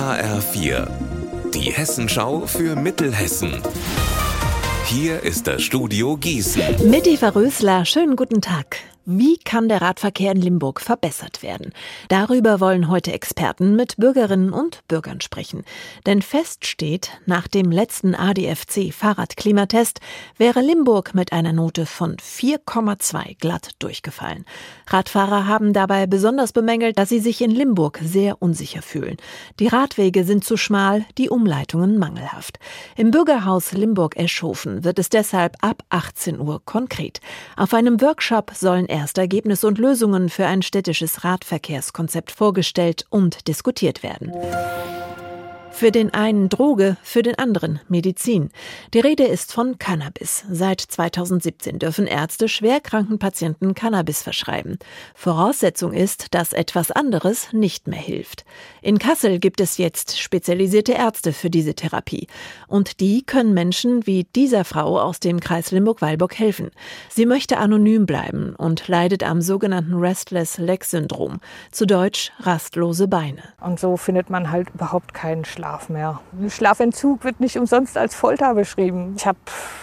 HR4, die Hessenschau für Mittelhessen. Hier ist das Studio Gießen. Mit Eva Rösler, schönen guten Tag. Wie kann der Radverkehr in Limburg verbessert werden? Darüber wollen heute Experten mit Bürgerinnen und Bürgern sprechen. Denn fest steht, nach dem letzten ADFC-Fahrradklimatest wäre Limburg mit einer Note von 4,2 glatt durchgefallen. Radfahrer haben dabei besonders bemängelt, dass sie sich in Limburg sehr unsicher fühlen. Die Radwege sind zu schmal, die Umleitungen mangelhaft. Im Bürgerhaus Limburg-Eschhofen wird es deshalb ab 18 Uhr konkret. Auf einem Workshop sollen erst Ergebnisse und Lösungen für ein städtisches Radverkehrskonzept vorgestellt und diskutiert werden. Für den einen Droge, für den anderen Medizin. Die Rede ist von Cannabis. Seit 2017 dürfen Ärzte schwerkranken Patienten Cannabis verschreiben. Voraussetzung ist, dass etwas anderes nicht mehr hilft. In Kassel gibt es jetzt spezialisierte Ärzte für diese Therapie. Und die können Menschen wie dieser Frau aus dem Kreis Limburg-Weilburg helfen. Sie möchte anonym bleiben und leidet am sogenannten Restless-Leg-Syndrom. Zu Deutsch rastlose Beine. Und so findet man halt überhaupt keinen Schlaf mehr. Schlafentzug wird nicht umsonst als Folter beschrieben. Ich habe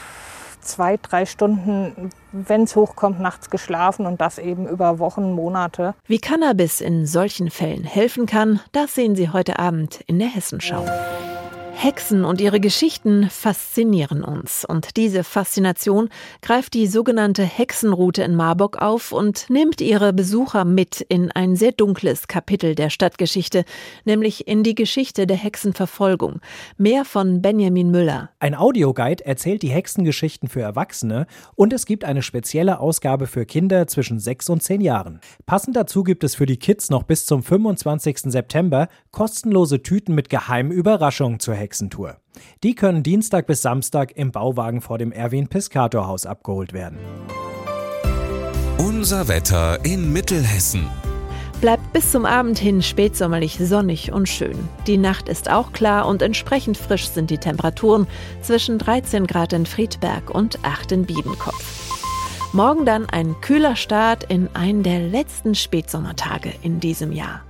2-3 Stunden, wenn es hochkommt, nachts geschlafen und das eben über Wochen, Monate. Wie Cannabis in solchen Fällen helfen kann, das sehen Sie heute Abend in der Hessenschau. Hexen und ihre Geschichten faszinieren uns. Und diese Faszination greift die sogenannte Hexenroute in Marburg auf und nimmt ihre Besucher mit in ein sehr dunkles Kapitel der Stadtgeschichte, nämlich in die Geschichte der Hexenverfolgung. Mehr von Benjamin Müller. Ein Audioguide erzählt die Hexengeschichten für Erwachsene und es gibt eine spezielle Ausgabe für Kinder zwischen 6 und 10 Jahren. Passend dazu gibt es für die Kids noch bis zum 25. September kostenlose Tüten mit geheimen Überraschungen zur Hexentour. Die können Dienstag bis Samstag im Bauwagen vor dem Erwin-Piscator-Haus abgeholt werden. Unser Wetter in Mittelhessen. Bleibt bis zum Abend hin spätsommerlich sonnig und schön. Die Nacht ist auch klar und entsprechend frisch sind die Temperaturen zwischen 13 Grad in Friedberg und 8 in Biedenkopf. Morgen dann ein kühler Start in einen der letzten Spätsommertage in diesem Jahr.